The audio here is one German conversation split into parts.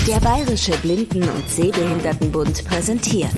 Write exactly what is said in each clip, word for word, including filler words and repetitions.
Der Bayerische Blinden- und Sehbehindertenbund präsentiert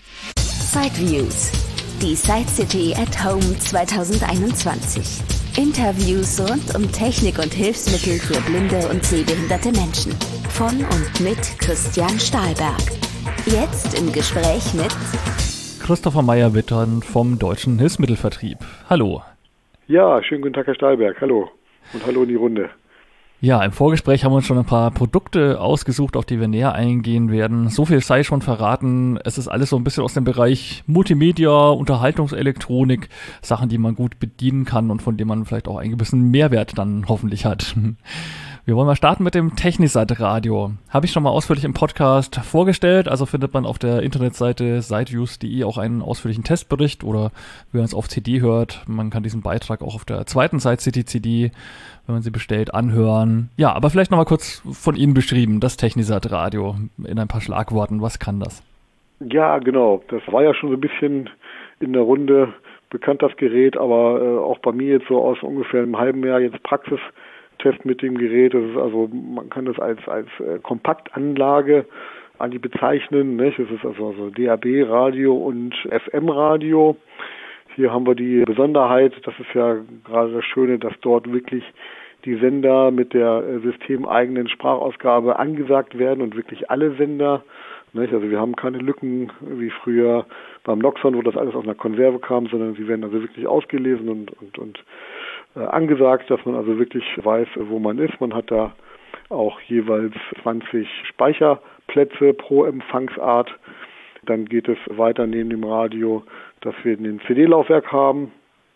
Sideviews, die Side City at Home zwanzig einundzwanzig. Interviews rund um Technik und Hilfsmittel für blinde und sehbehinderte Menschen. Von und mit Christian Stahlberg. Jetzt im Gespräch mit Christopher Meyer-Wittern vom Deutschen Hilfsmittelvertrieb. Hallo. Ja, schönen guten Tag, Herr Stahlberg. Hallo. Und hallo in die Runde. Ja, im Vorgespräch haben wir uns schon ein paar Produkte ausgesucht, auf die wir näher eingehen werden. So viel sei schon verraten. Es ist alles so ein bisschen aus dem Bereich Multimedia, Unterhaltungselektronik, Sachen, die man gut bedienen kann und von denen man vielleicht auch einen gewissen Mehrwert dann hoffentlich hat. Wir wollen mal starten mit dem Technisat Radio. Habe ich schon mal ausführlich im Podcast vorgestellt, also findet man auf der Internetseite sideviews punkt de auch einen ausführlichen Testbericht oder wenn man es auf C D hört, man kann diesen Beitrag auch auf der zweiten Side City C D, wenn man sie bestellt, anhören. Ja, aber vielleicht nochmal kurz von Ihnen beschrieben, das Technisat Radio in ein paar Schlagworten. Was kann das? Ja, genau. Das war ja schon so ein bisschen in der Runde bekannt, das Gerät, aber äh, auch bei mir jetzt so aus ungefähr einem halben Jahr jetzt Praxis Test mit dem Gerät. Das ist also, man kann das als als äh, Kompaktanlage eigentlich bezeichnen, nicht? Es ist also, also D A B-Radio und F M-Radio. Hier haben wir die Besonderheit, das ist ja gerade das Schöne, dass dort wirklich die Sender mit der äh, systemeigenen Sprachausgabe angesagt werden und wirklich alle Sender. Nicht? Also wir haben keine Lücken wie früher beim Noxon, wo das alles aus einer Konserve kam, sondern sie werden also wirklich ausgelesen und und und Äh, angesagt, dass man also wirklich weiß, wo man ist. Man hat da auch jeweils zwanzig Speicherplätze pro Empfangsart. Dann geht es weiter neben dem Radio, dass wir den C D-Laufwerk haben,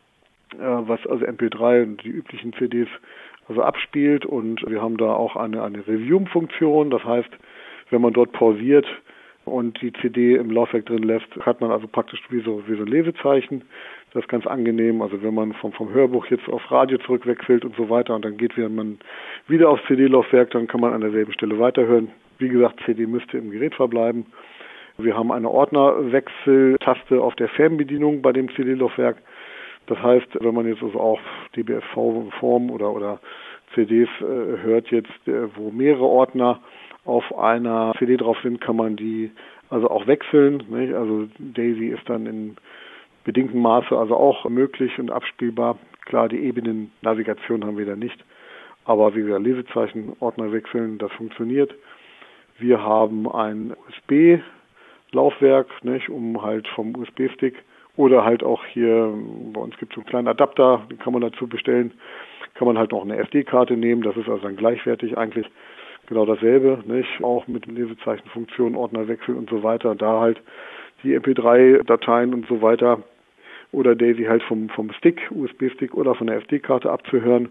äh, was also M P drei und die üblichen C Ds also abspielt. Und wir haben da auch eine, eine Resume-Funktion. Das heißt, wenn man dort pausiert und die C D im Laufwerk drin lässt, hat man also praktisch wie so, wie so ein Lesezeichen. Das ist ganz angenehm, also wenn man vom, vom Hörbuch jetzt auf Radio zurückwechselt und so weiter und dann geht man wieder aufs C D-Laufwerk, dann kann man an derselben Stelle weiterhören. Wie gesagt, C D müsste im Gerät verbleiben. Wir haben eine Ordnerwechseltaste auf der Fernbedienung bei dem C D-Laufwerk. Das heißt, wenn man jetzt also auch D B F V-Form oder, oder C Ds äh, hört jetzt, äh, wo mehrere Ordner auf einer C D drauf sind, kann man die also auch wechseln. Nicht? Also Daisy ist dann in bedingtem Maße also auch möglich und abspielbar. Klar, die Ebenen-Navigation haben wir da nicht, aber wie gesagt, Lesezeichen, Ordner wechseln, das funktioniert. Wir haben ein U S B-Laufwerk, nicht, um halt vom U S B-Stick oder halt auch hier, bei uns gibt es so einen kleinen Adapter, den kann man dazu bestellen, kann man halt auch eine S D-Karte nehmen, das ist also dann gleichwertig eigentlich genau dasselbe, nicht, auch mit Lesezeichenfunktion, Ordnerwechsel und so weiter, da halt die M P drei Dateien und so weiter oder Daisy halt vom, vom Stick, U S B-Stick oder von der S D-Karte abzuhören.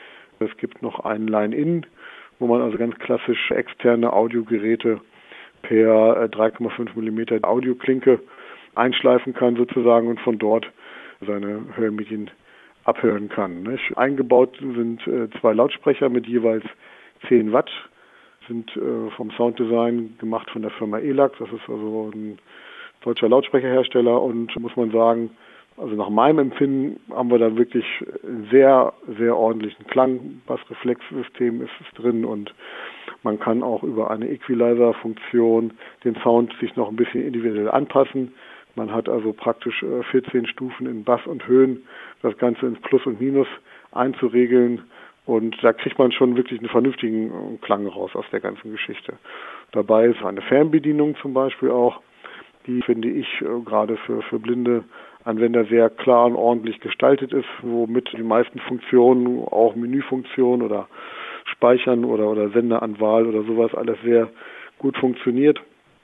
Es gibt noch einen Line-In, wo man also ganz klassisch externe Audiogeräte per drei Komma fünf Millimeter Audioklinke einschleifen kann sozusagen und von dort seine Hörmedien abhören kann. Nicht? Eingebaut sind äh, zwei Lautsprecher mit jeweils zehn Watt, sind äh, vom Sounddesign gemacht von der Firma E L A C, das ist also ein deutscher Lautsprecherhersteller und muss man sagen, also nach meinem Empfinden haben wir da wirklich einen sehr, sehr ordentlichen Klang. Bassreflexsystem ist es drin und man kann auch über eine Equalizer-Funktion den Sound sich noch ein bisschen individuell anpassen. Man hat also praktisch vierzehn Stufen in Bass und Höhen, das Ganze ins Plus und Minus einzuregeln und da kriegt man schon wirklich einen vernünftigen Klang raus aus der ganzen Geschichte. Dabei ist eine Fernbedienung zum Beispiel auch, die finde ich äh, gerade für, für blinde Anwender sehr klar und ordentlich gestaltet ist, womit die meisten Funktionen, auch Menüfunktionen oder Speichern oder, oder Senderanwahl oder sowas alles sehr gut funktioniert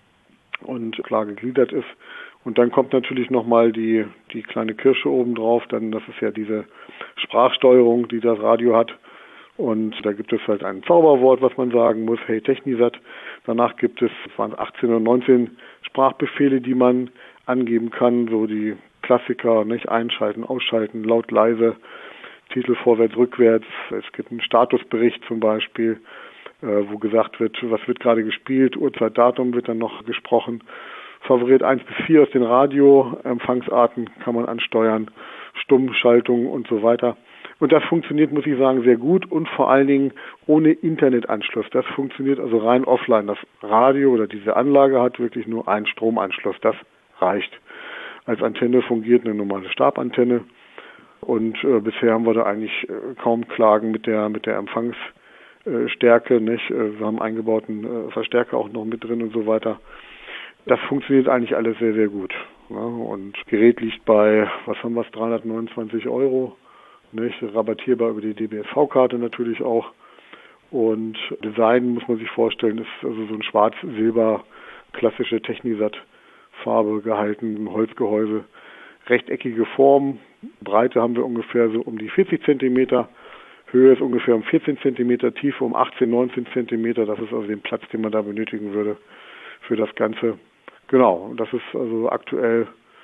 und klar gegliedert ist. Und dann kommt natürlich nochmal die, die kleine Kirsche oben drauf, dann das ist ja diese Sprachsteuerung, die das Radio hat. Und da gibt es halt ein Zauberwort, was man sagen muss, hey Technisat. Danach gibt es, es waren achtzehn oder neunzehn Sprachbefehle, die man angeben kann, so die Klassiker, nicht einschalten, ausschalten, laut, leise, Titel vorwärts, rückwärts. Es gibt einen Statusbericht zum Beispiel, äh, wo gesagt wird, was wird gerade gespielt, Uhrzeit, Datum wird dann noch gesprochen. Favorit eins bis vier aus den Radioempfangsarten kann man ansteuern, Stummschaltung und so weiter. Und das funktioniert, muss ich sagen, sehr gut und vor allen Dingen ohne Internetanschluss. Das funktioniert also rein offline. Das Radio oder diese Anlage hat wirklich nur einen Stromanschluss. Das reicht. Als Antenne fungiert eine normale Stabantenne. Und äh, bisher haben wir da eigentlich äh, kaum Klagen mit der mit der Empfangsstärke, äh, nicht? Äh, wir haben eingebauten äh, Verstärker auch noch mit drin und so weiter. Das funktioniert eigentlich alles sehr, sehr gut. Ja? Und das Gerät liegt bei, was haben wir, dreihundertneunundzwanzig Euro, nicht? Rabattierbar über die D B S V-Karte natürlich auch. Und Design, muss man sich vorstellen, ist also so ein schwarz-silber, klassische Technisat-Farbe gehalten, ein Holzgehäuse, rechteckige Form. Breite haben wir ungefähr so um die vierzig Zentimeter, Höhe ist ungefähr um vierzehn Zentimeter, Tiefe um achtzehn, neunzehn Zentimeter. Das ist also den Platz, den man da benötigen würde für das Ganze. Genau, das ist also aktuell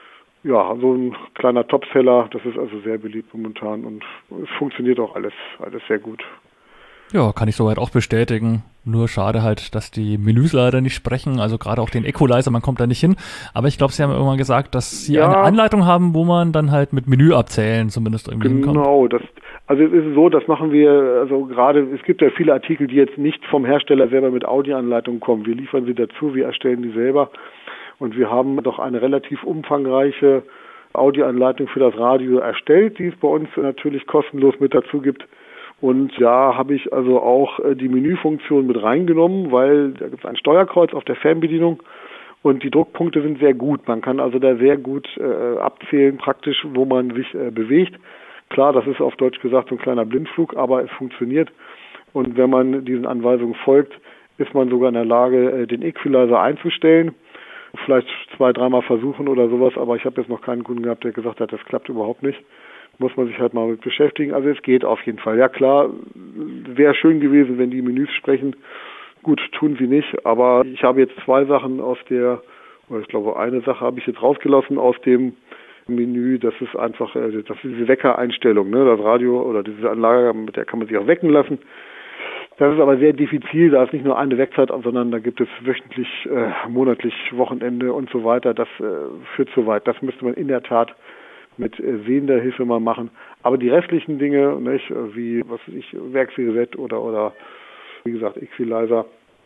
ja so ein kleiner Topseller. Das ist also sehr beliebt momentan und es funktioniert auch alles, alles sehr gut. Ja, kann ich soweit auch bestätigen. Nur schade halt, dass die Menüs leider nicht sprechen. Also gerade auch den Equalizer, man kommt da nicht hin. Aber ich glaube, Sie haben irgendwann gesagt, dass Sie ja eine Anleitung haben, wo man dann halt mit Menü abzählen zumindest irgendwie hinkommt. Genau, das, also es ist so, das machen wir, also gerade, es gibt ja viele Artikel, die jetzt nicht vom Hersteller selber mit Audioanleitung kommen. Wir liefern sie dazu, wir erstellen die selber. Und wir haben doch eine relativ umfangreiche Audioanleitung für das Radio erstellt, die es bei uns natürlich kostenlos mit dazu gibt. Und da habe ich also auch die Menüfunktion mit reingenommen, weil da gibt es ein Steuerkreuz auf der Fernbedienung und die Druckpunkte sind sehr gut. Man kann also da sehr gut äh, abzählen, praktisch, wo man sich äh, bewegt. Klar, das ist auf Deutsch gesagt so ein kleiner Blindflug, aber es funktioniert. Und wenn man diesen Anweisungen folgt, ist man sogar in der Lage, äh, den Equalizer einzustellen. Vielleicht zwei, dreimal versuchen oder sowas, aber ich habe jetzt noch keinen Kunden gehabt, der gesagt hat, das klappt überhaupt nicht. Muss man sich halt mal mit beschäftigen. Also es geht auf jeden Fall. Ja klar, wäre schön gewesen, wenn die Menüs sprechen. Gut, tun sie nicht, aber ich habe jetzt zwei Sachen aus der, oder ich glaube eine Sache habe ich jetzt rausgelassen aus dem Menü. Das ist einfach, das ist diese Weckereinstellung, ne? Das Radio oder diese Anlage, mit der kann man sich auch wecken lassen. Das ist aber sehr diffizil, da ist nicht nur eine Wegzeit, sondern da gibt es wöchentlich, äh, monatlich, Wochenende und so weiter. Das äh, führt zu weit. Das müsste man in der Tat mit äh, sehender Hilfe mal machen. Aber die restlichen Dinge, nicht, wie was weiß ich, Werksreset oder oder wie gesagt Equalizer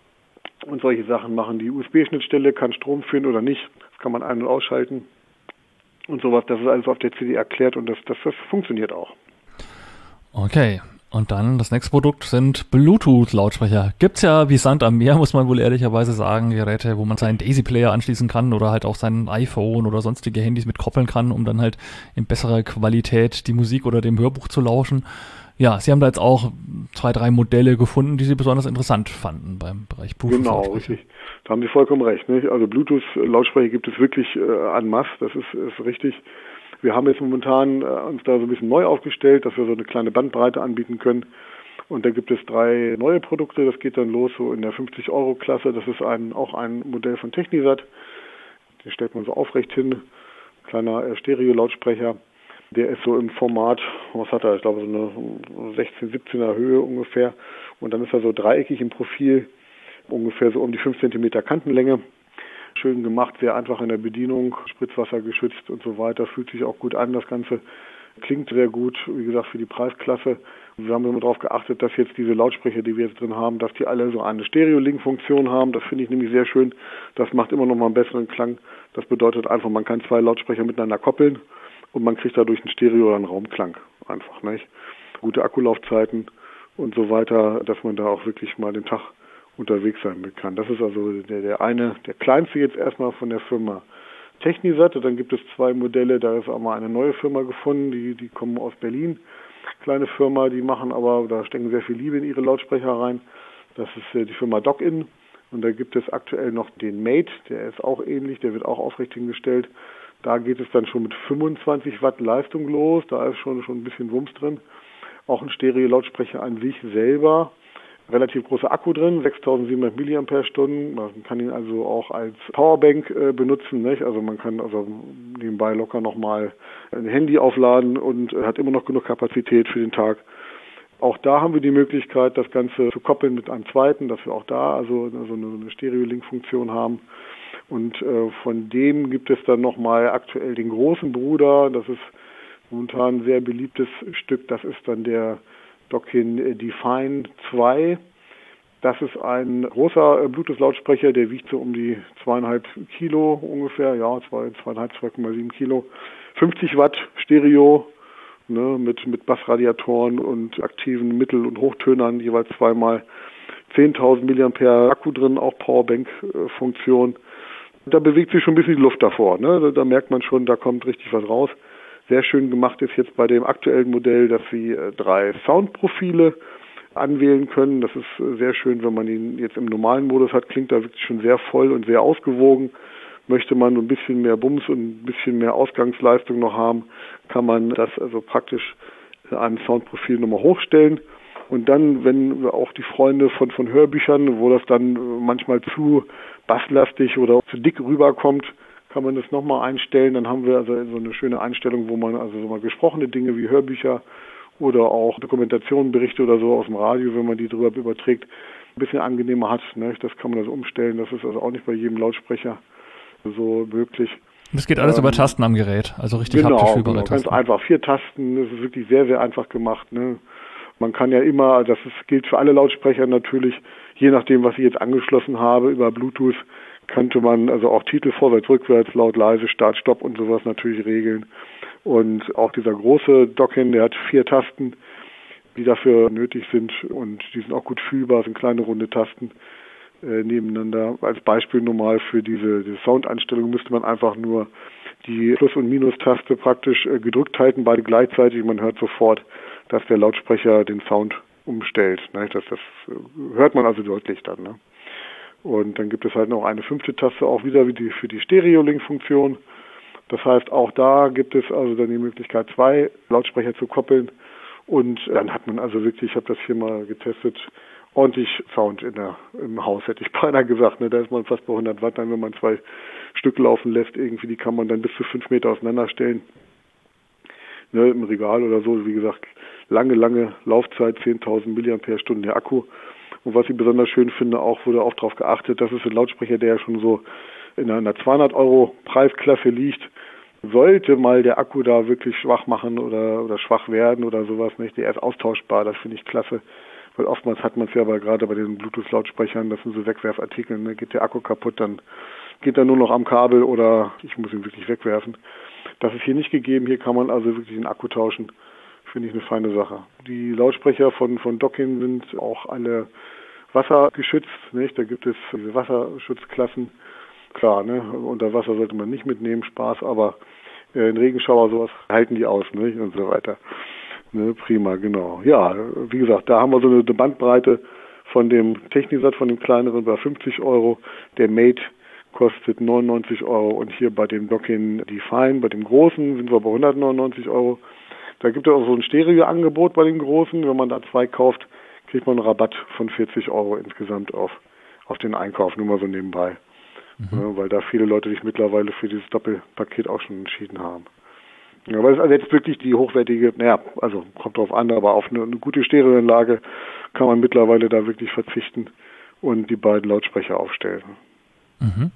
und solche Sachen machen. Die U S B-Schnittstelle kann Strom führen oder nicht. Das kann man ein- und ausschalten und sowas. Das ist alles auf der C D erklärt und das, das, das funktioniert auch. Okay. Und dann das nächste Produkt sind Bluetooth-Lautsprecher. Gibt's ja wie Sand am Meer, muss man wohl ehrlicherweise sagen, Geräte, wo man seinen Daisy-Player anschließen kann oder halt auch sein iPhone oder sonstige Handys mit koppeln kann, um dann halt in besserer Qualität die Musik oder dem Hörbuch zu lauschen. Ja, Sie haben da jetzt auch zwei, drei Modelle gefunden, die Sie besonders interessant fanden beim Bereich Bluetooth-Lautsprecher. Genau, richtig. Da haben Sie vollkommen recht. Nicht? Also Bluetooth-Lautsprecher gibt es wirklich äh, en masse, das ist, ist richtig. Wir haben jetzt momentan äh, uns da so ein bisschen neu aufgestellt, dass wir so eine kleine Bandbreite anbieten können. Und da gibt es drei neue Produkte. Das geht dann los so in der fünfzig Euro Klasse. Das ist ein, auch ein Modell von Technisat. Den stellt man so aufrecht hin. Kleiner äh, Stereo-Lautsprecher. Der ist so im Format, was hat er? Ich glaube so eine sechzehn, siebzehner Höhe ungefähr. Und dann ist er so dreieckig im Profil. Ungefähr so um die fünf Zentimeter Kantenlänge. Schön gemacht, sehr einfach in der Bedienung, Spritzwasser geschützt und so weiter, fühlt sich auch gut an, das Ganze klingt sehr gut, wie gesagt, für die Preisklasse. Wir haben immer darauf geachtet, dass jetzt diese Lautsprecher, die wir jetzt drin haben, dass die alle so eine Stereo-Link-Funktion haben, das finde ich nämlich sehr schön, das macht immer noch mal einen besseren Klang, das bedeutet einfach, man kann zwei Lautsprecher miteinander koppeln und man kriegt dadurch einen Stereo- oder einen Raumklang, einfach, nicht? Gute Akkulaufzeiten und so weiter, dass man da auch wirklich mal den Tag unterwegs sein kann. Das ist also der, der eine, der kleinste jetzt erstmal von der Firma Technisat. Dann gibt es zwei Modelle, da ist auch mal eine neue Firma gefunden, die, die kommen aus Berlin. Kleine Firma, die machen aber, da stecken sehr viel Liebe in ihre Lautsprecher rein. Das ist äh, die Firma Dock-In. Und da gibt es aktuell noch den Mate, der ist auch ähnlich, der wird auch aufrecht hingestellt. Da geht es dann schon mit fünfundzwanzig Watt Leistung los, da ist schon, schon ein bisschen Wumms drin. Auch ein Stereo-Lautsprecher an sich selber. Relativ großer Akku drin, sechstausendsiebenhundert Milliampere-Stunden. Man kann ihn also auch als Powerbank äh, benutzen, nicht? Also man kann also nebenbei locker nochmal ein Handy aufladen und äh, hat immer noch genug Kapazität für den Tag. Auch da haben wir die Möglichkeit, das Ganze zu koppeln mit einem zweiten, dass wir auch da also, also eine, eine Stereo-Link-Funktion haben. Und äh, von dem gibt es dann nochmal aktuell den großen Bruder, das ist momentan ein sehr beliebtes Stück, das ist dann der Dockin Define zwei. Das ist ein großer Bluetooth-Lautsprecher, der wiegt so um die zweieinhalb Kilo ungefähr, ja, zwei, zweieinhalb, zwei Komma sieben Kilo. fünfzig Watt Stereo, ne, mit, mit Bassradiatoren und aktiven Mittel- und Hochtönern, jeweils zweimal zehntausend Milliampere Akku drin, auch Powerbank-Funktion. Da bewegt sich schon ein bisschen die Luft davor, ne? Da, da merkt man schon, da kommt richtig was raus. Sehr schön gemacht ist jetzt bei dem aktuellen Modell, dass Sie äh, drei Soundprofile anwählen können. Das ist äh, sehr schön, wenn man ihn jetzt im normalen Modus hat, klingt da wirklich schon sehr voll und sehr ausgewogen. Möchte man ein bisschen mehr Bums und ein bisschen mehr Ausgangsleistung noch haben, kann man das also praktisch in einem Soundprofil nochmal hochstellen. Und dann, wenn auch die Freunde von, von Hörbüchern, wo das dann manchmal zu basslastig oder zu dick rüberkommt, kann man das nochmal einstellen. Dann haben wir also so eine schöne Einstellung, wo man also so mal gesprochene Dinge wie Hörbücher oder auch Dokumentationen, Berichte oder so aus dem Radio, wenn man die drüber überträgt, ein bisschen angenehmer hat. Ne? Das kann man also umstellen. Das ist also auch nicht bei jedem Lautsprecher so möglich. Das geht alles ähm, über Tasten am Gerät, also richtig genau, haptisch fühlbare genau, Tasten. Ganz einfach, vier Tasten, das ist wirklich sehr, sehr einfach gemacht. Ne? Man kann ja immer, das ist, gilt für alle Lautsprecher natürlich, je nachdem, was ich jetzt angeschlossen habe, über Bluetooth könnte man also auch Titel vorwärts, rückwärts, laut, leise, Start, Stopp und sowas natürlich regeln. Und auch dieser große Dockin, der hat vier Tasten, die dafür nötig sind und die sind auch gut fühlbar, sind kleine runde Tasten äh, nebeneinander. Als Beispiel normal für diese, diese Soundeinstellung müsste man einfach nur die Plus- und Minus-Taste praktisch äh, gedrückt halten, beide gleichzeitig. Man hört sofort, dass der Lautsprecher den Sound umstellt. Ne? Das, das äh, hört man also deutlich dann. Ne? Und dann gibt es halt noch eine fünfte Taste, auch wieder wie die, für die Stereo-Link-Funktion. Das heißt, auch da gibt es also dann die Möglichkeit, zwei Lautsprecher zu koppeln. Und dann hat man also wirklich, ich habe das hier mal getestet, ordentlich Sound in der, im Haus, hätte ich beinahe gesagt. Ne? Da ist man fast bei hundert Watt, dann wenn man zwei Stück laufen lässt, irgendwie, die kann man dann bis zu fünf Meter auseinanderstellen. Ne, im Regal oder so, wie gesagt, lange, lange Laufzeit, zehntausend Milliampere-Stunden der Akku. Und was ich besonders schön finde, auch wurde auch darauf geachtet, das ist ein Lautsprecher, der ja schon so in einer zweihundert Euro Preisklasse liegt. Sollte mal der Akku da wirklich schwach machen oder, oder schwach werden oder sowas, nicht? Der ist austauschbar, das finde ich klasse. Weil oftmals hat man es ja aber gerade bei den Bluetooth-Lautsprechern, das sind so Wegwerfartikel, ne? Geht der Akku kaputt, dann geht er nur noch am Kabel oder ich muss ihn wirklich wegwerfen. Das ist hier nicht gegeben, hier kann man also wirklich den Akku tauschen. Finde ich eine feine Sache. Die Lautsprecher von, von Dockin sind auch alle wassergeschützt, nicht? Da gibt es diese Wasserschutzklassen. Klar, ne? Unter Wasser sollte man nicht mitnehmen, Spaß, aber äh, in Regenschauer sowas halten die aus, nicht? Und so weiter. Ne? Prima, genau. Ja, wie gesagt, da haben wir so eine Bandbreite von dem Technisat, von dem kleineren bei fünfzig Euro. Der Mate kostet neunundneunzig Euro und hier bei dem Dockin Define, bei dem großen, sind wir bei hundertneunundneunzig Euro. Da gibt es auch so ein Stereo-Angebot bei den großen. Wenn man da zwei kauft, kriegt man einen Rabatt von vierzig Euro insgesamt auf, auf den Einkauf, nur mal so nebenbei. Mhm. Ja, weil da viele Leute sich mittlerweile für dieses Doppelpaket auch schon entschieden haben. Ja, aber es ist also jetzt wirklich die hochwertige, naja, also kommt drauf an, aber auf eine, eine gute Stereoanlage kann man mittlerweile da wirklich verzichten und die beiden Lautsprecher aufstellen. Mhm.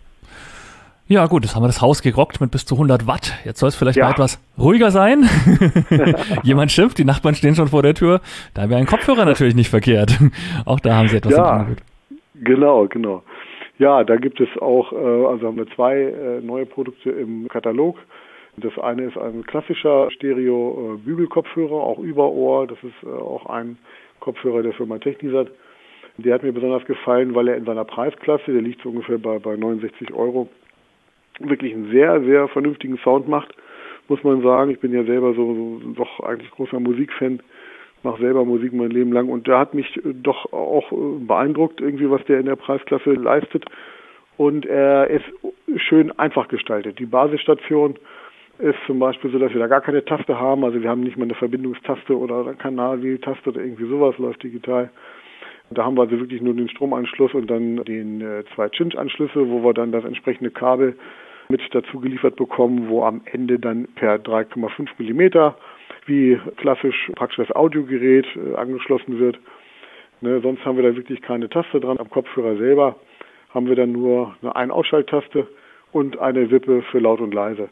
Ja gut, jetzt haben wir das Haus gerockt mit bis zu hundert Watt. Jetzt soll es vielleicht ja. mal etwas ruhiger sein. Jemand schimpft, die Nachbarn stehen schon vor der Tür. Da wäre ein Kopfhörer natürlich nicht verkehrt. Auch da haben sie etwas ja, im Angebot. Genau, genau. Ja, da gibt es auch, also haben wir zwei neue Produkte im Katalog. Das eine ist ein klassischer Stereo-Bügelkopfhörer, auch über Ohr. Das ist auch ein Kopfhörer der Firma Technisat. Der hat mir besonders gefallen, weil er in seiner Preisklasse, der liegt so ungefähr bei, bei neunundsechzig Euro, wirklich einen sehr, sehr vernünftigen Sound macht, muss man sagen. Ich bin ja selber so, so doch eigentlich großer Musikfan, mache selber Musik mein Leben lang und der hat mich doch auch beeindruckt, irgendwie was der in der Preisklasse leistet und er ist schön einfach gestaltet. Die Basisstation ist zum Beispiel so, dass wir da gar keine Taste haben, also wir haben nicht mal eine Verbindungstaste oder eine Kanalwähltaste oder irgendwie sowas, läuft digital. Da haben wir also wirklich nur den Stromanschluss und dann den äh, zwei Cinch-Anschlüsse, wo wir dann das entsprechende Kabel mit dazu geliefert bekommen, wo am Ende dann per drei Komma fünf Millimeter wie klassisch praktisch das Audiogerät äh, angeschlossen wird. Ne, sonst haben wir da wirklich keine Taste dran. Am Kopfhörer selber haben wir dann nur eine Ein-Ausschalttaste und eine Wippe für laut und leise.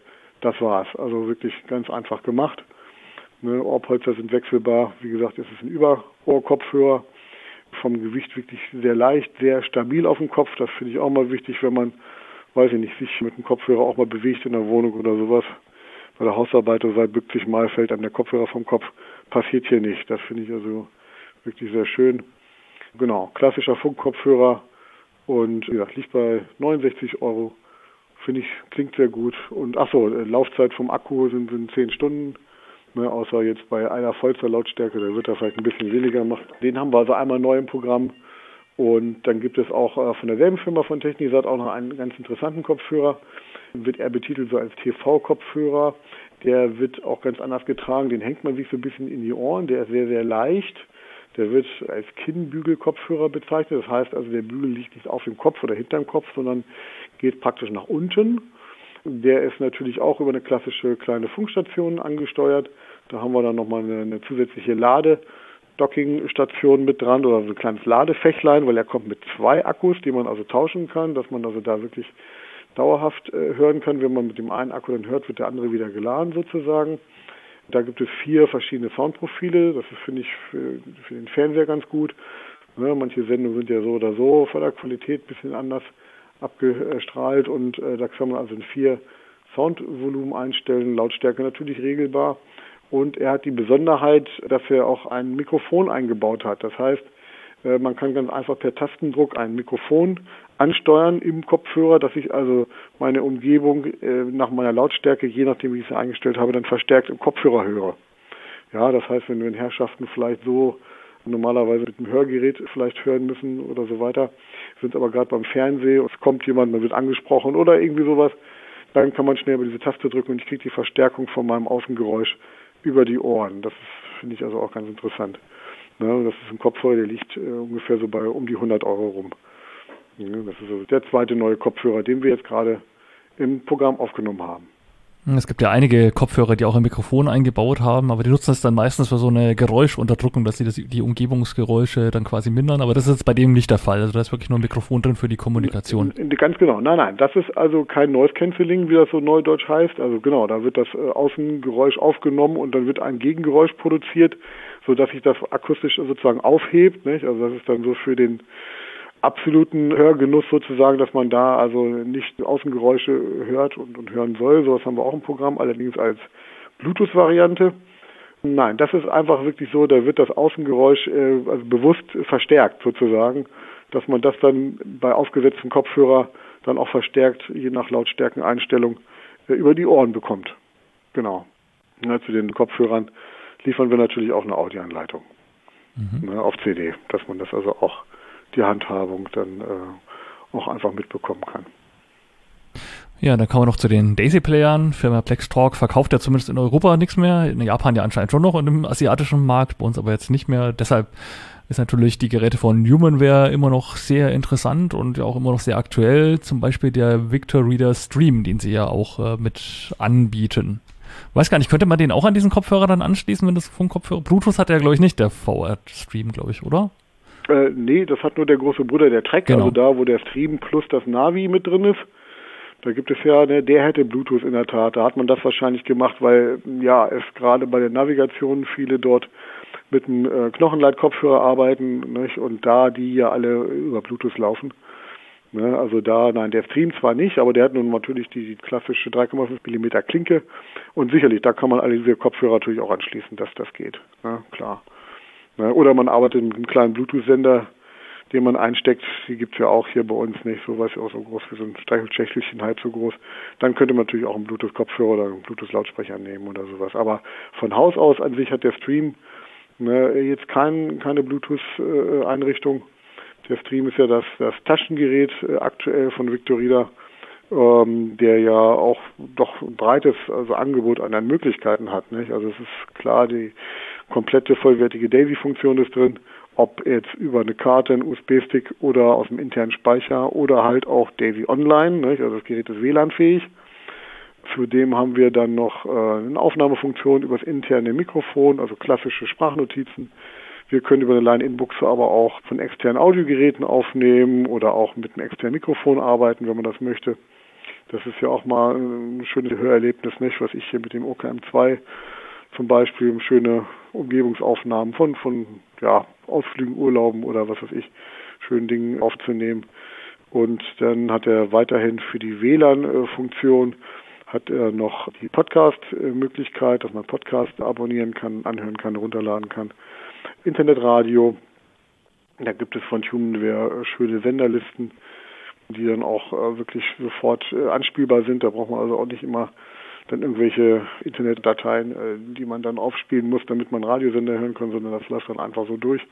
das war's. Also wirklich ganz einfach gemacht. Ne, Ohrpolster sind wechselbar. Wie gesagt, es ist ein Überohrkopfhörer. Vom Gewicht wirklich sehr leicht, sehr stabil auf dem Kopf. Das finde ich auch mal wichtig, wenn man, weiß ich nicht, sich mit dem Kopfhörer auch mal bewegt in der Wohnung oder sowas. Bei der Hausarbeit oder so, bückt sich mal, fällt einem der Kopfhörer vom Kopf. Passiert hier nicht. Das finde ich also wirklich sehr schön. Genau, klassischer Funkkopfhörer und wie gesagt, liegt bei neunundsechzig Euro. Finde ich, klingt sehr gut. Und achso, Laufzeit vom Akku sind, sind zehn Stunden. Ne, außer jetzt bei einer vollster Lautstärke, da wird er vielleicht ein bisschen weniger gemacht. Den haben wir also einmal neu im Programm. Und dann gibt es auch äh, von derselben Firma von Technisat auch noch einen ganz interessanten Kopfhörer. Wird er betitelt so als T V-Kopfhörer. Der wird auch ganz anders getragen. Den hängt man sich so ein bisschen in die Ohren. Der ist sehr, sehr leicht. Der wird als Kinnbügel-Kopfhörer bezeichnet. Das heißt also, der Bügel liegt nicht auf dem Kopf oder hinterm Kopf, sondern geht praktisch nach unten. Der ist natürlich auch über eine klassische kleine Funkstation angesteuert. Da haben wir dann nochmal eine, eine zusätzliche Lade-Docking-Station mit dran oder so ein kleines Ladefächlein, weil er kommt mit zwei Akkus, die man also tauschen kann, dass man also da wirklich dauerhaft äh, hören kann. Wenn man mit dem einen Akku dann hört, wird der andere wieder geladen sozusagen. Da gibt es vier verschiedene Soundprofile. Das ist, finde ich, für, für den Fernseher ganz gut. Ne, manche Sendungen sind ja so oder so von der Qualität ein bisschen anders abgestrahlt und äh, da kann man also in vier Soundvolumen einstellen, Lautstärke natürlich regelbar. Und er hat die Besonderheit, dass er auch ein Mikrofon eingebaut hat. Das heißt, äh, man kann ganz einfach per Tastendruck ein Mikrofon ansteuern im Kopfhörer, dass ich also meine Umgebung äh, nach meiner Lautstärke, je nachdem wie ich sie eingestellt habe, dann verstärkt im Kopfhörer höre. Ja, das heißt, wenn wir in Herrschaften vielleicht so normalerweise mit dem Hörgerät vielleicht hören müssen oder so weiter, sind aber gerade beim Fernsehen, es kommt jemand, man wird angesprochen oder irgendwie sowas, dann kann man schnell über diese Taste drücken und ich kriege die Verstärkung von meinem Außengeräusch über die Ohren. Das finde ich also auch ganz interessant. Ne, das ist ein Kopfhörer, der liegt äh, ungefähr so bei um die hundert Euro rum. Ja, das ist also der zweite neue Kopfhörer, den wir jetzt gerade im Programm aufgenommen haben. Es gibt ja einige Kopfhörer, die auch ein Mikrofon eingebaut haben, aber die nutzen es dann meistens für so eine Geräuschunterdrückung, dass sie das, die Umgebungsgeräusche dann quasi mindern. Aber das ist jetzt bei dem nicht der Fall. Also da ist wirklich nur ein Mikrofon drin für die Kommunikation. Ganz genau. Nein, nein, das ist also kein Noise Cancelling, wie das so neudeutsch heißt. Also genau, da wird das äh, Außengeräusch aufgenommen und dann wird ein Gegengeräusch produziert, sodass sich das akustisch sozusagen aufhebt. Nicht? Also das ist dann so für den absoluten Hörgenuss sozusagen, dass man da also nicht Außengeräusche hört und, und hören soll. Sowas haben wir auch im Programm, allerdings als Bluetooth-Variante. Nein, das ist einfach wirklich so, da wird das Außengeräusch äh, also bewusst verstärkt sozusagen, dass man das dann bei aufgesetzten Kopfhörer dann auch verstärkt, je nach Lautstärkeneinstellung, äh, über die Ohren bekommt. Genau. Ja, zu den Kopfhörern liefern wir natürlich auch eine Audioanleitung, mhm. ne, auf C D, dass man das also auch die Handhabung dann äh, auch einfach mitbekommen kann. Ja, dann kommen wir noch zu den Daisy-Playern. Firma Plextalk verkauft ja zumindest in Europa nichts mehr, in Japan ja anscheinend schon noch und im asiatischen Markt, bei uns aber jetzt nicht mehr. Deshalb ist natürlich die Geräte von Humanware immer noch sehr interessant und ja auch immer noch sehr aktuell. Zum Beispiel der Victor Reader Stream, den sie ja auch äh, mit anbieten. Weiß gar nicht, könnte man den auch an diesen Kopfhörer dann anschließen, wenn das Funkkopfhörer... Bluetooth hat ja, glaube ich, nicht der V R-Stream, glaube ich, oder? Äh, nee, das hat nur der große Bruder, der Trek, genau. Also da, wo der Stream plus das Navi mit drin ist. Da gibt es ja, ne, der hätte Bluetooth in der Tat. Da hat man das wahrscheinlich gemacht, weil ja es gerade bei der Navigation viele dort mit einem äh, Knochenleitkopfhörer arbeiten, nicht? Und da die ja alle über Bluetooth laufen. Ne? Also da, nein, der Stream zwar nicht, aber der hat nun natürlich die klassische drei Komma fünf Millimeter Klinke. Und sicherlich, da kann man alle diese Kopfhörer natürlich auch anschließen, dass das geht. Ne? Klar. Oder man arbeitet mit einem kleinen Bluetooth-Sender, den man einsteckt. Die gibt es ja auch hier bei uns nicht. So was ja auch so groß wie so ein Streichelschächtelchen, halb so groß. Dann könnte man natürlich auch einen Bluetooth-Kopfhörer oder einen Bluetooth-Lautsprecher nehmen oder sowas. Aber von Haus aus an sich hat der Stream ne, jetzt kein, keine Bluetooth-Einrichtung. Der Stream ist ja das, das Taschengerät äh, aktuell von Victor Reader, ähm, der ja auch doch ein breites also Angebot an Möglichkeiten hat. Nicht? Also es ist klar, die komplette vollwertige Daisy-Funktion ist drin, ob jetzt über eine Karte, einen U S B-Stick oder aus dem internen Speicher oder halt auch Daisy Online, nicht? Also das Gerät ist W L A N-fähig. Zudem haben wir dann noch äh, eine Aufnahmefunktion über das interne Mikrofon, also klassische Sprachnotizen. Wir können über eine Line-In-Buchse aber auch von externen Audiogeräten aufnehmen oder auch mit einem externen Mikrofon arbeiten, wenn man das möchte. Das ist ja auch mal ein schönes Hörerlebnis, nicht? Was ich hier mit dem O K M zwei zum Beispiel, schöne Umgebungsaufnahmen von, von ja, Ausflügen, Urlauben oder was weiß ich, schönen Dingen aufzunehmen. Und dann hat er weiterhin für die W L A N-Funktion hat er noch die Podcast-Möglichkeit, dass man Podcast abonnieren kann, anhören kann, runterladen kann. Internetradio, da gibt es von Humanware schöne Senderlisten, die dann auch äh, wirklich sofort äh, anspielbar sind. Da braucht man also auch nicht immer dann irgendwelche Internetdateien, äh, die man dann aufspielen muss, damit man Radiosender hören kann, sondern das läuft dann einfach so durch.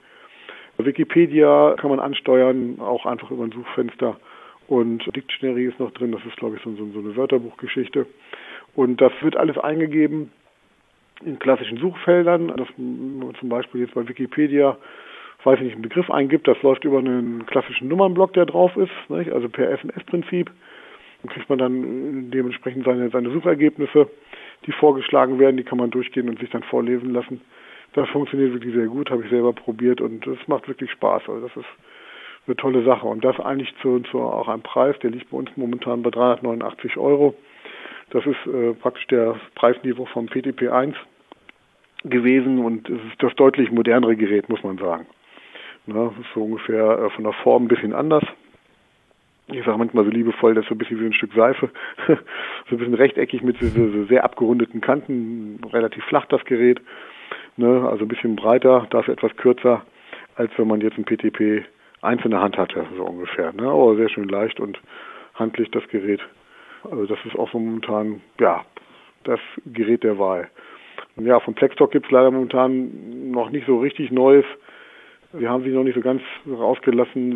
Wikipedia kann man ansteuern, auch einfach über ein Suchfenster. Und Dictionary ist noch drin, das ist, glaube ich, so, so, so eine Wörterbuchgeschichte. Und das wird alles eingegeben in klassischen Suchfeldern. Das, zum Beispiel jetzt bei Wikipedia, weiß ich nicht, einen Begriff eingibt, das läuft über einen klassischen Nummernblock, der drauf ist, nicht? Also per S M S-Prinzip. Dann kriegt man dann dementsprechend seine, seine Suchergebnisse, die vorgeschlagen werden, die kann man durchgehen und sich dann vorlesen lassen. Das funktioniert wirklich sehr gut, habe ich selber probiert und das macht wirklich Spaß. Also das ist eine tolle Sache. Und das eigentlich zu, zu auch einem Preis, der liegt bei uns momentan bei dreihundertneunundachtzig Euro. Das ist äh, praktisch der Preisniveau vom P T P eins gewesen und es ist das deutlich modernere Gerät, muss man sagen. Na, das ist so ungefähr äh, von der Form ein bisschen anders. Ich sage manchmal so liebevoll, das ist so ein bisschen wie ein Stück Seife. So ein bisschen rechteckig mit so, so sehr abgerundeten Kanten, relativ flach das Gerät. Ne, also ein bisschen breiter, dafür etwas kürzer, als wenn man jetzt ein P T P eins in der Hand hatte, so ungefähr. Ne? Aber sehr schön leicht und handlich das Gerät. Also das ist auch so momentan, ja, das Gerät der Wahl. Und ja, von Plextalk gibt es leider momentan noch nicht so richtig Neues. Wir haben sich noch nicht so ganz rausgelassen,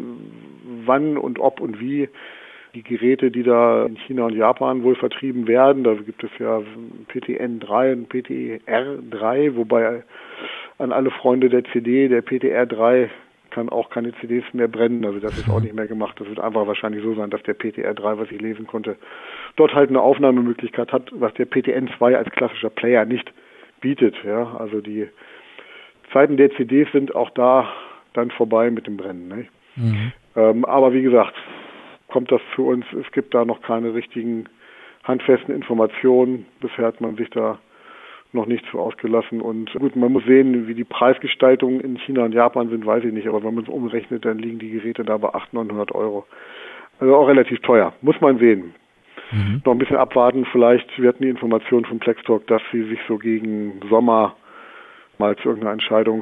wann und ob und wie die Geräte, die da in China und Japan wohl vertrieben werden. Da gibt es ja P T N drei und P T R drei, wobei an alle Freunde der C D, der P T R drei kann auch keine C Ds mehr brennen, also das ist auch nicht mehr gemacht. Das wird einfach wahrscheinlich so sein, dass der P T R drei, was ich lesen konnte, dort halt eine Aufnahmemöglichkeit hat, was der P T N zwei als klassischer Player nicht bietet. Ja, also die Zeiten der C Ds sind auch da dann vorbei mit dem Brennen. Ne? Mhm. Ähm, aber wie gesagt, kommt das für uns, es gibt da noch keine richtigen handfesten Informationen. Bisher hat man sich da noch nicht so ausgelassen und gut, man muss sehen, wie die Preisgestaltungen in China und Japan sind, weiß ich nicht, aber wenn man es umrechnet, dann liegen die Geräte da bei achthundert, neunhundert Euro. Also auch relativ teuer, muss man sehen. Mhm. Noch ein bisschen abwarten, vielleicht, wir hatten die Information von Plextalk, dass sie sich so gegen Sommer mal zu irgendeiner Entscheidung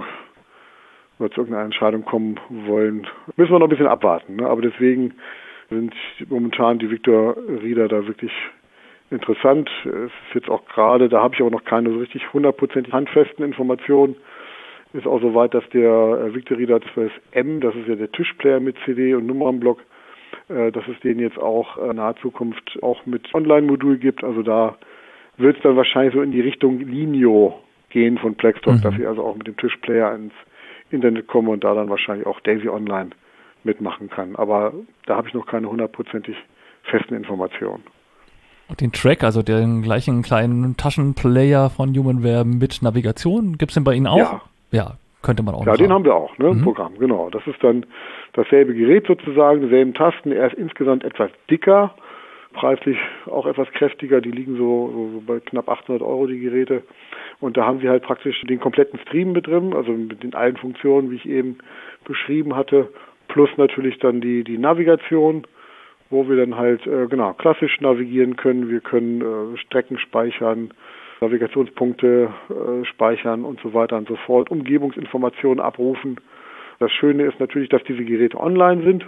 oder zu irgendeiner Entscheidung kommen wollen. Müssen wir noch ein bisschen abwarten, ne? Aber deswegen sind momentan die Victor Reader da wirklich interessant. Es ist jetzt auch gerade, da habe ich aber noch keine so richtig hundertprozentig handfesten Informationen. Ist auch so weit, dass der Victor Reader zwölf M, das ist ja der Tischplayer mit C D und Nummernblock, äh, dass es den jetzt auch in naher Zukunft auch mit Online-Modul gibt. Also da wird es dann wahrscheinlich so in die Richtung Linio gehen von Plextalk, mhm. dass ich also auch mit dem Tischplayer ins Internet komme und da dann wahrscheinlich auch Daisy Online mitmachen kann. Aber da habe ich noch keine hundertprozentig festen Informationen. Und den Track, also den gleichen kleinen Taschenplayer von Humanware mit Navigation, gibt es den bei Ihnen auch? Ja. Ja, könnte man auch. Ja, den haben wir auch, ne, im mhm. Programm, genau. Das ist dann dasselbe Gerät sozusagen, dieselben Tasten. Er ist insgesamt etwas dicker, preislich auch etwas kräftiger. Die liegen so, so bei knapp achthundert Euro, die Geräte. Und da haben Sie halt praktisch den kompletten Stream mit drin, also mit den allen Funktionen, wie ich eben beschrieben hatte, plus natürlich dann die, die Navigation, wo wir dann halt äh, genau klassisch navigieren können. Wir können äh, Strecken speichern, Navigationspunkte äh, speichern und so weiter und so fort, Umgebungsinformationen abrufen. Das Schöne ist natürlich, dass diese Geräte online sind.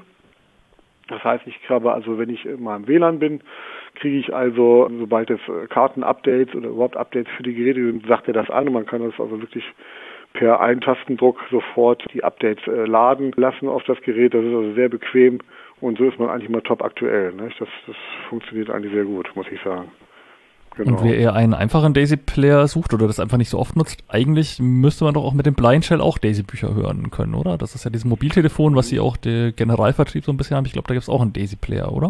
Das heißt, ich habe also, wenn ich mal im W L A N bin, kriege ich also, sobald es Karten-Updates oder überhaupt Updates für die Geräte sind, sagt er das an und man kann das also wirklich per einen Tastendruck sofort die Updates äh, laden lassen auf das Gerät. Das ist also sehr bequem und so ist man eigentlich mal top aktuell. Ne? Das, das funktioniert eigentlich sehr gut, muss ich sagen. Genau. Und wer eher einen einfachen Daisy-Player sucht oder das einfach nicht so oft nutzt, eigentlich müsste man doch auch mit dem Blind Shell auch Daisy-Bücher hören können, oder? Das ist ja dieses Mobiltelefon, was sie auch der Generalvertrieb so ein bisschen haben. Ich glaube, da gibt es auch einen Daisy-Player, oder?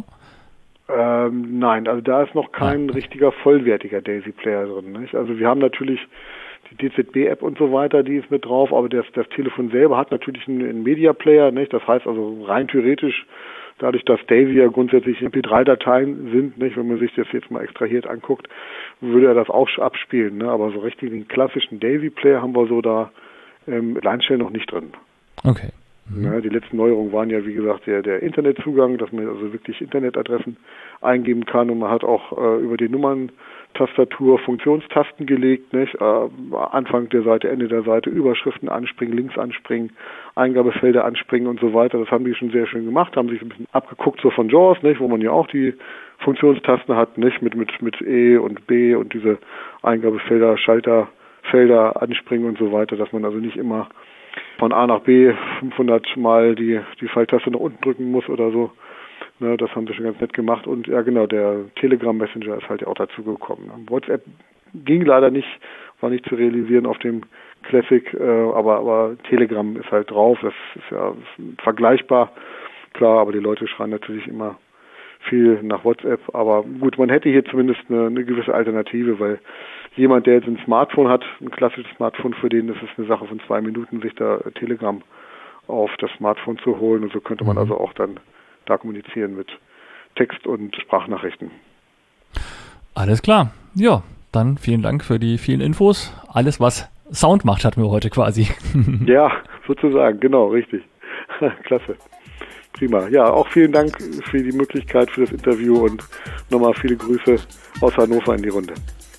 Ähm, nein, also da ist noch kein ah. richtiger vollwertiger Daisy-Player drin. Nicht? Also wir haben natürlich die D Z B-App und so weiter, die ist mit drauf, aber das, das Telefon selber hat natürlich einen, einen Media-Player. Nicht? Das heißt also rein theoretisch dadurch, dass Daisy ja grundsätzlich M P drei Dateien sind, nicht, wenn man sich das jetzt mal extrahiert anguckt, würde er das auch abspielen, ne? Aber so richtig den klassischen Daisy-Player haben wir so da ähm, Alleinstellen noch nicht drin. Okay. Mhm. Ja, die letzten Neuerungen waren ja, wie gesagt, der, der Internetzugang, dass man also wirklich Internetadressen eingeben kann, und man hat auch äh, über die Nummern-Tastatur Funktionstasten gelegt, nicht? Äh, Anfang der Seite, Ende der Seite, Überschriften anspringen, Links anspringen, Eingabefelder anspringen und so weiter. Das haben die schon sehr schön gemacht, haben sich ein bisschen abgeguckt so von JAWS, nicht? Wo man ja auch die Funktionstasten hat, nicht? Mit, mit, mit E und B und diese Eingabefelder, Schalterfelder anspringen und so weiter, dass man also nicht immer von A nach B fünfhundert Mal die, die Pfeiltaste nach unten drücken muss oder so. Ne, das haben sie schon ganz nett gemacht. Und ja genau, der Telegram Messenger ist halt auch dazu gekommen. WhatsApp ging leider nicht, war nicht zu realisieren auf dem Classic, äh, aber, aber Telegram ist halt drauf. Das ist ja vergleichbar, klar, aber die Leute schreien natürlich immer viel nach WhatsApp. Aber gut, man hätte hier zumindest eine, eine gewisse Alternative, weil jemand, der jetzt ein Smartphone hat, ein klassisches Smartphone, für den ist es eine Sache von zwei Minuten, sich da Telegram auf das Smartphone zu holen. Und so könnte man also auch dann da kommunizieren mit Text- und Sprachnachrichten. Alles klar. Ja, dann vielen Dank für die vielen Infos. Alles, was Sound macht, hatten wir heute quasi. Ja, sozusagen, genau, richtig. Klasse. Prima. Ja, auch vielen Dank für die Möglichkeit für das Interview und nochmal viele Grüße aus Hannover in die Runde.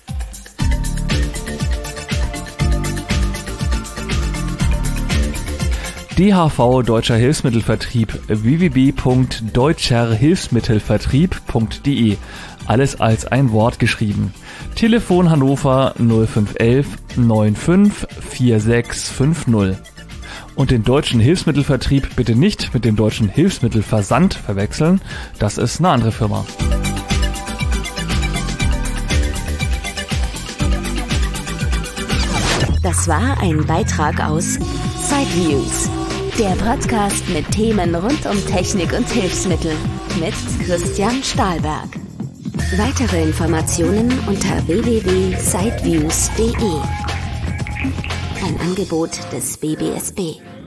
D H V Deutscher Hilfsmittelvertrieb w w w punkt deutscher hilfsmittelvertrieb punkt d e. Alles als ein Wort geschrieben. Telefon Hannover null fünf eins eins neun fünf vier sechs fünf null. Und den Deutschen Hilfsmittelvertrieb bitte nicht mit dem Deutschen Hilfsmittelversand verwechseln. Das ist eine andere Firma. Das war ein Beitrag aus Sideviews, der Podcast mit Themen rund um Technik und Hilfsmittel mit Christian Stahlberg. Weitere Informationen unter w w w punkt sideviews punkt d e. Ein Angebot des B B S B.